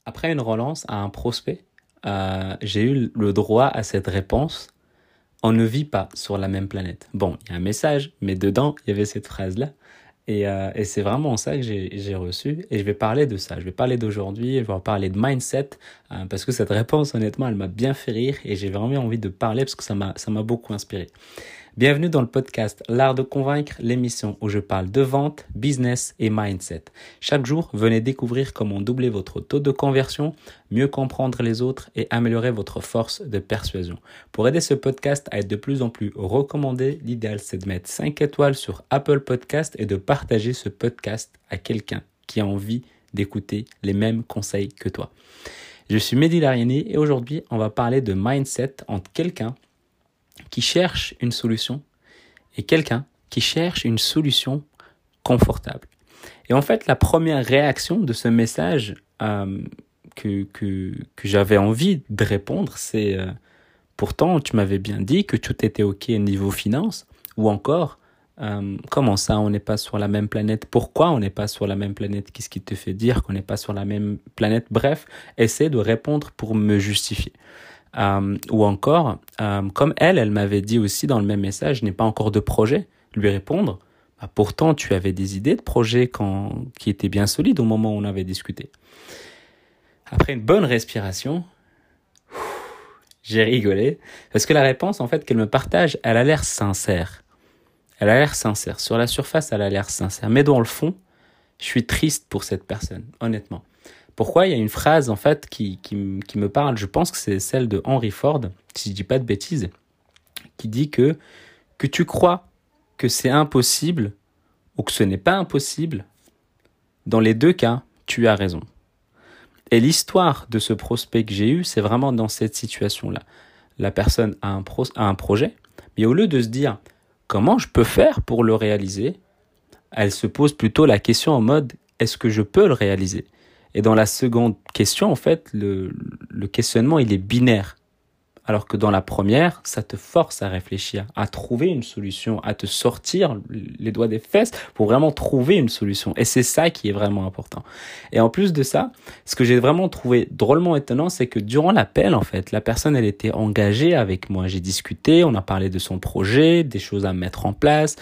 Après une relance à un prospect, j'ai eu le droit à cette réponse. On ne vit pas sur la même planète. Bon, il y a un message, mais dedans, il y avait cette phrase-là. Et c'est vraiment ça que j'ai reçu. Et je vais parler de ça. Je vais parler d'aujourd'hui. Je vais parler de mindset. Parce que cette réponse, honnêtement, elle m'a bien fait rire. Et j'ai vraiment envie de parler parce que ça m'a beaucoup inspiré. Bienvenue dans le podcast L'Art de Convaincre, l'émission où je parle de vente, business et mindset. Chaque jour, venez découvrir comment doubler votre taux de conversion, mieux comprendre les autres et améliorer votre force de persuasion. Pour aider ce podcast à être de plus en plus recommandé, l'idéal c'est de mettre 5 étoiles sur Apple Podcast et de partager ce podcast à quelqu'un qui a envie d'écouter les mêmes conseils que toi. Je suis Mehdi Lariani et aujourd'hui, on va parler de mindset entre quelqu'un qui cherche une solution et quelqu'un qui cherche une solution confortable. Et en fait, la première réaction de ce message que j'avais envie de répondre, c'est pourtant, tu m'avais bien dit que tout était OK niveau finance, ou encore, comment ça, on n'est pas sur la même planète? Pourquoi on n'est pas sur la même planète? Qu'est-ce qui te fait dire qu'on n'est pas sur la même planète? Bref, essaie de répondre pour me justifier. Ou encore, comme elle m'avait dit aussi dans le même message, je n'ai pas encore de projet, lui répondre, bah, pourtant tu avais des idées de projet qui étaient bien solides au moment où on avait discuté. Après une bonne respiration, j'ai rigolé, parce que la réponse en fait qu'elle me partage, elle a l'air sincère. Elle a l'air sincère. Sur la surface, elle a l'air sincère. Mais dans le fond, je suis triste pour cette personne, honnêtement. Pourquoi? Il y a une phrase en fait qui me parle, je pense que c'est celle de Henry Ford, si je dis pas de bêtises, qui dit que tu crois que c'est impossible ou que ce n'est pas impossible, dans les deux cas, tu as raison. Et l'histoire de ce prospect que j'ai eu, c'est vraiment dans cette situation-là. La personne a un projet, mais au lieu de se dire comment je peux faire pour le réaliser, elle se pose plutôt la question en mode est-ce que je peux le réaliser? Et dans la seconde question, en fait, le questionnement, il est binaire. Alors que dans la première, ça te force à réfléchir, à trouver une solution, à te sortir les doigts des fesses pour vraiment trouver une solution. Et c'est ça qui est vraiment important. Et en plus de ça, ce que j'ai vraiment trouvé drôlement étonnant, c'est que durant l'appel, en fait, la personne, elle était engagée avec moi. J'ai discuté, on a parlé de son projet, des choses à mettre en place,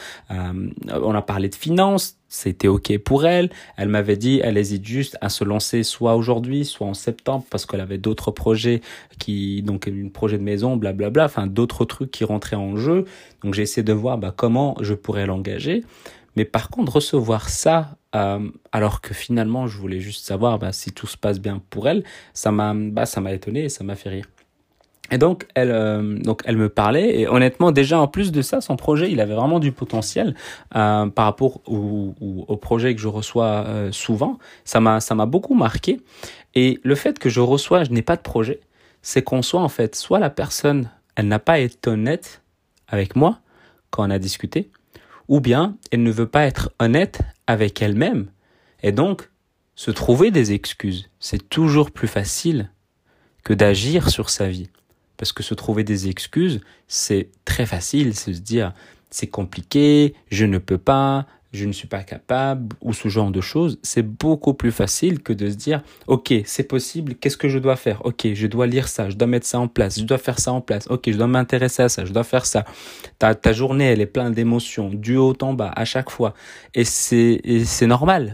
on a parlé de finances. C'était OK pour elle. Elle m'avait dit, elle hésite juste à se lancer soit aujourd'hui, soit en septembre, parce qu'elle avait d'autres projets donc un projet de maison, blablabla, enfin d'autres trucs qui rentraient en jeu. Donc j'ai essayé de voir comment je pourrais l'engager. Mais par contre, recevoir ça, alors que finalement je voulais juste savoir si tout se passe bien pour elle, ça m'a étonné et ça m'a fait rire. Et donc elle me parlait et honnêtement déjà en plus de ça son projet il avait vraiment du potentiel par rapport au projet que je reçois souvent. Ça m'a beaucoup marqué et le fait que je n'ai pas de projet, c'est qu'on soit en fait soit la personne elle n'a pas été honnête avec moi quand on a discuté, ou bien elle ne veut pas être honnête avec elle-même et donc se trouver des excuses. C'est toujours plus facile que d'agir sur sa vie. Parce que se trouver des excuses, c'est très facile, c'est se dire c'est compliqué, je ne peux pas, je ne suis pas capable, ou ce genre de choses. C'est beaucoup plus facile que de se dire ok, c'est possible, qu'est-ce que je dois faire? Ok, je dois lire ça, je dois mettre ça en place, je dois faire ça en place, ok, je dois m'intéresser à ça, je dois faire ça. Ta journée, elle est pleine d'émotions, du haut en bas, à chaque fois. Et c'est normal.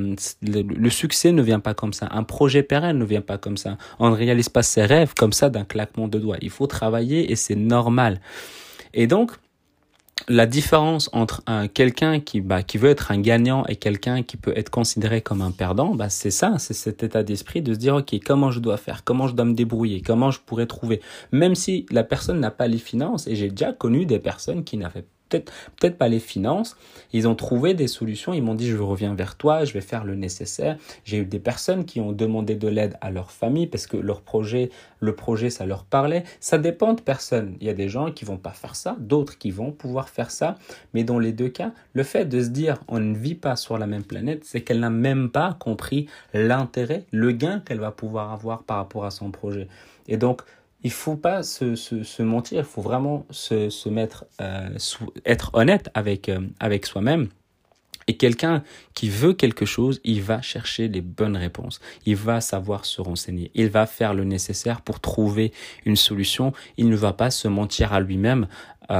Le succès ne vient pas comme ça. Un projet pérenne ne vient pas comme ça. On ne réalise pas ses rêves comme ça d'un claquement de doigts. Il faut travailler et c'est normal. Et donc, la différence entre quelqu'un qui veut être un gagnant et quelqu'un qui peut être considéré comme un perdant, c'est ça, c'est cet état d'esprit de se dire ok, comment je dois faire, comment je dois me débrouiller, comment je pourrais trouver, même si la personne n'a pas les finances, et j'ai déjà connu des personnes qui n'avaient peut-être pas les finances, ils ont trouvé des solutions, ils m'ont dit je reviens vers toi, je vais faire le nécessaire. J'ai eu des personnes qui ont demandé de l'aide à leur famille parce que le projet ça leur parlait. Ça dépend de personnes, il y a des gens qui vont pas faire ça, d'autres qui vont pouvoir faire ça, mais dans les deux cas, le fait de se dire on ne vit pas sur la même planète, c'est qu'elle n'a même pas compris l'intérêt, le gain qu'elle va pouvoir avoir par rapport à son projet. Et donc il faut pas se mentir, il faut vraiment se mettre, être honnête avec soi-même Et quelqu'un qui veut quelque chose, il va chercher les bonnes réponses. Il va savoir se renseigner. Il va faire le nécessaire pour trouver une solution. Il ne va pas se mentir à lui-même.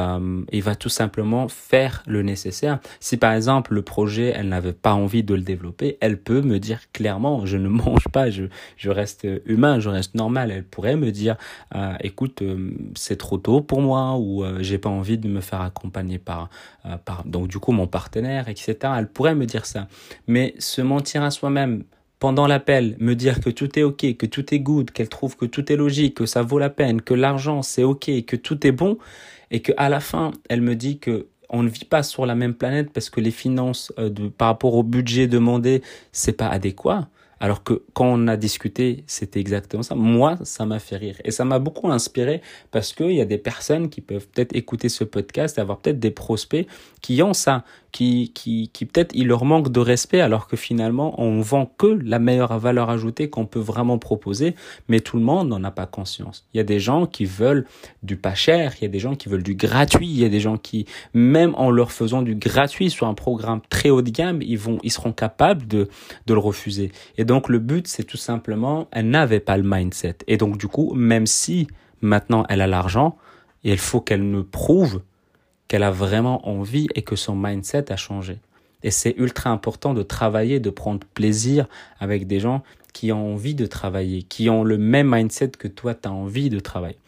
Il va tout simplement faire le nécessaire. Si par exemple le projet, elle n'avait pas envie de le développer, elle peut me dire clairement, je ne mange pas, je reste humain, je reste normal. Elle pourrait me dire, écoute, c'est trop tôt pour moi, ou j'ai pas envie de me faire accompagner par donc du coup mon partenaire, etc. Elle pourrait me dire ça. Mais se mentir à soi-même pendant l'appel, me dire que tout est ok, que tout est good, qu'elle trouve que tout est logique, que ça vaut la peine, que l'argent c'est ok, que tout est bon, et que à la fin elle me dit que on ne vit pas sur la même planète parce que les finances par rapport au budget demandé, c'est pas adéquat. Alors que quand on a discuté, c'était exactement ça. Moi, ça m'a fait rire. Et ça m'a beaucoup inspiré parce qu'il y a des personnes qui peuvent peut-être écouter ce podcast, avoir peut-être des prospects qui ont ça, qui peut-être il leur manque de respect alors que finalement, on vend que la meilleure valeur ajoutée qu'on peut vraiment proposer, mais tout le monde n'en a pas conscience. Il y a des gens qui veulent du pas cher, il y a des gens qui veulent du gratuit, il y a des gens qui, même en leur faisant du gratuit sur un programme très haut de gamme, ils seront capables de le refuser. Et donc, le but, c'est tout simplement, elle n'avait pas le mindset. Et donc, du coup, même si maintenant elle a l'argent, il faut qu'elle me prouve qu'elle a vraiment envie et que son mindset a changé. Et c'est ultra important de travailler, de prendre plaisir avec des gens qui ont envie de travailler, qui ont le même mindset que toi, tu as envie de travailler.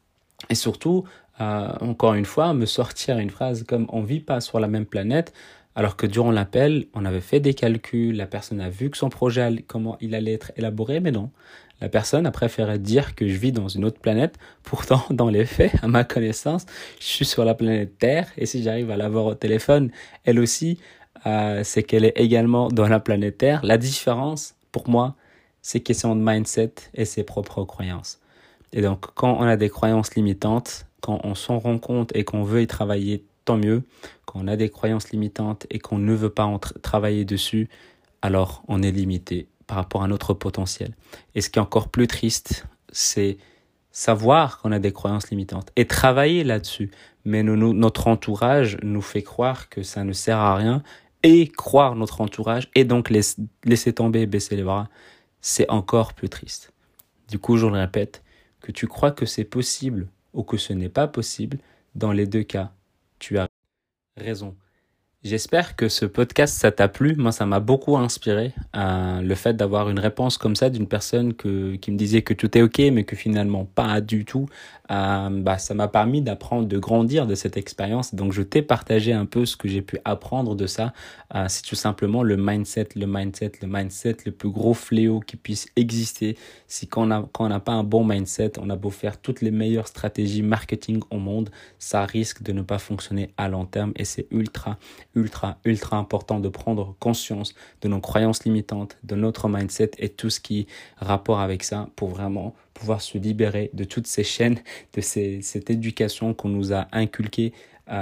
Et surtout, encore une fois, me sortir une phrase comme « on ne vit pas sur la même planète », alors que durant l'appel, on avait fait des calculs, la personne a vu que son projet, comment il allait être élaboré, mais non. La personne a préféré dire que je vis dans une autre planète. Pourtant, dans les faits, à ma connaissance, je suis sur la planète Terre. Et si j'arrive à l'avoir au téléphone, elle aussi, c'est qu'elle est également dans la planète Terre. La différence, pour moi, c'est question de mindset et ses propres croyances. Et donc, quand on a des croyances limitantes, quand on s'en rend compte et qu'on veut y travailler, tant mieux. Quand on a des croyances limitantes et qu'on ne veut pas travailler dessus, alors on est limité par rapport à notre potentiel. Et ce qui est encore plus triste, c'est savoir qu'on a des croyances limitantes et travailler là-dessus. Mais notre entourage nous fait croire que ça ne sert à rien et croire notre entourage et donc laisser tomber et baisser les bras, c'est encore plus triste. Du coup, je le répète, que tu crois que c'est possible ou que ce n'est pas possible, dans les deux cas, tu as raison. J'espère que ce podcast, ça t'a plu. Moi, ça m'a beaucoup inspiré. Le fait d'avoir une réponse comme ça d'une personne qui me disait que tout est ok, mais que finalement pas du tout. Ça m'a permis d'apprendre, de grandir de cette expérience. Donc, je t'ai partagé un peu ce que j'ai pu apprendre de ça. C'est tout simplement le mindset le plus gros fléau qui puisse exister. Si quand on n'a pas un bon mindset, on a beau faire toutes les meilleures stratégies marketing au monde, ça risque de ne pas fonctionner à long terme et c'est ultra important de prendre conscience de nos croyances limitantes, de notre mindset et tout ce qui est rapport avec ça pour vraiment pouvoir se libérer de toutes ces chaînes, de cette éducation qu'on nous a inculquée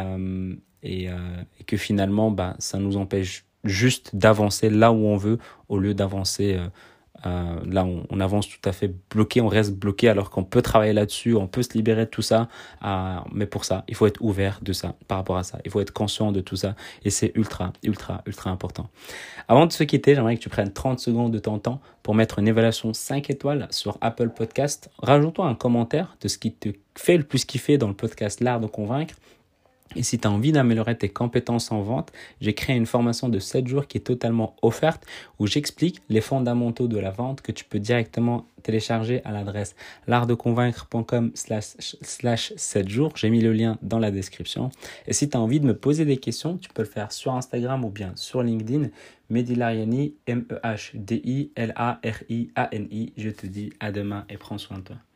et que finalement, ça nous empêche juste d'avancer là où on veut au lieu d'avancer là on avance tout à fait bloqué, on reste bloqué alors qu'on peut travailler là-dessus, on peut se libérer de tout ça, mais pour ça, il faut être ouvert de ça, par rapport à ça, il faut être conscient de tout ça et c'est ultra important. Avant de se quitter, j'aimerais que tu prennes 30 secondes de ton temps pour mettre une évaluation 5 étoiles sur Apple Podcast. Rajoute-toi un commentaire de ce qui te fait le plus kiffer dans le podcast L'Art de Convaincre. Et si tu as envie d'améliorer tes compétences en vente, j'ai créé une formation de 7 jours qui est totalement offerte où j'explique les fondamentaux de la vente que tu peux directement télécharger à l'adresse l'artdeconvaincre.com/7 jours. J'ai mis le lien dans la description. Et si tu as envie de me poser des questions, tu peux le faire sur Instagram ou bien sur LinkedIn. Mehdi Lariani, MEHDILARIANI. Je te dis à demain et prends soin de toi.